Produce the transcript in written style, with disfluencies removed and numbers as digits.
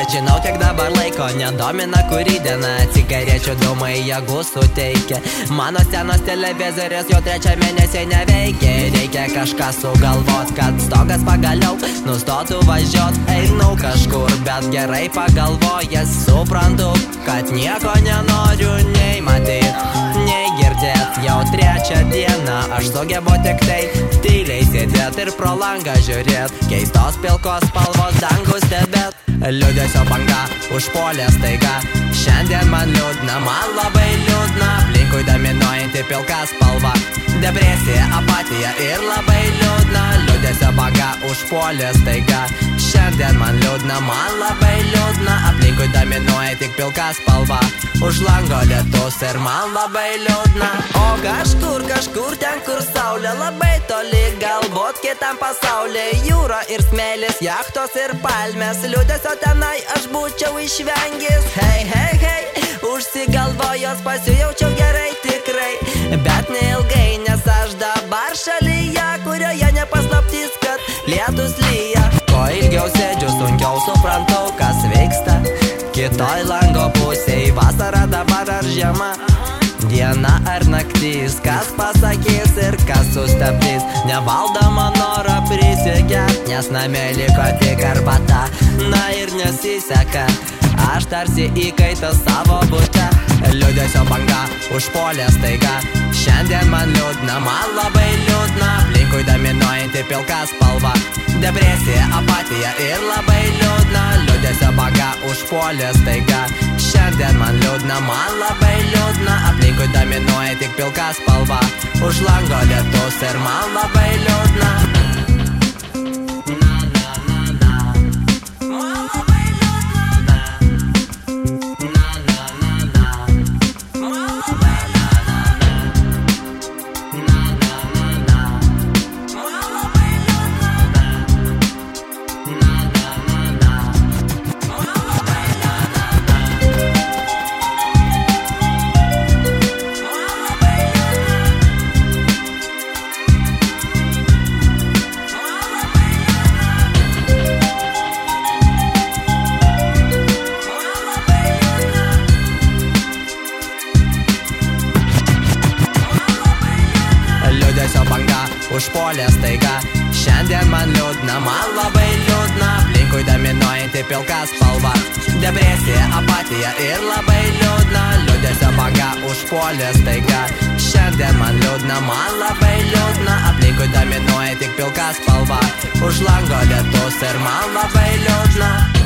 Žinau, tiek dabar laiko nedomina kuri diena. Cigarečių dūmai jėgų suteikia. Mano senos televizorius jau 3 mėnesį neveikia. Reikia kažką sugalvot, kad stogas pagaliau nustotų važiuot. Einu kažkur, bet gerai pagalvojęs suprantu, kad nieko nenoriu nei matyt, nei girdėt. Jau 3 dieną aš sugebu tik tai tyliai sėdėt ir pro langą žiūrėt, keistos pilkos spalvos dangų stebėt. Liūdesio banga užpuolė staiga. Šiandien man liūdna, man labai liūdna. Aplinkui dominuojanti pilka spalva. Depresija, apatija ir labai liūdna. Liūdesio banga užpuolė staiga. Šiandien man liūdna, man labai liūdna. Aplinkui dominuoja tik pilka spalva. Už lango lietus ir man labai liūdna. O kažkur ten, kur saulė labai toli, galbūt kitam pasaulyje jūra ir smėlis, jachtos ir palmės. Liūdesio tenai aš būčiau išvengęs. Hei, hei, hei, užsigalvojos pasijaučiau gerai tikrai, bet neilgai, nes aš dabar šalyje, kurioje nepaslaptis, kad lietus lyja. Ko ilgiau sėdžiu, sunkiau suprantu, kas vyksta kitoj lango pusėj. Vasara dabar ar žiema, diena ar naktis, kas pasakys ir kas sustabdys nevaldoma norą prisigert, nes namie liko tik arbata. Na ir nesiseka, aš tarsi įkaitas savo bute. Liūdesio banga užpuolė staiga. Šiandien man liūdna, man labai liūdna. Aplinkui dominuojanti pilka spalva. Depresija, apatija ir labai liūdna. Liūdesio banga užpuolė staiga. Šiandien man liūdna, man labai liūdna. Aplinkui dominuoja tik pilka spalva. Už lango lietus ir man labai liūdna. Liūdesio banga užpuolė staiga. Šiandien man liūdna, man labai liūdna. Aplinkui dominuojanti pilka spalva. Depresija, apatija ir labai liūdna. Liūdesio banga užpuolė staiga. Šiandien man liūdna, man labai liūdna. Aplinkui dominuoja tik pilka spalva. Už lango lietus ir man labai liūdna.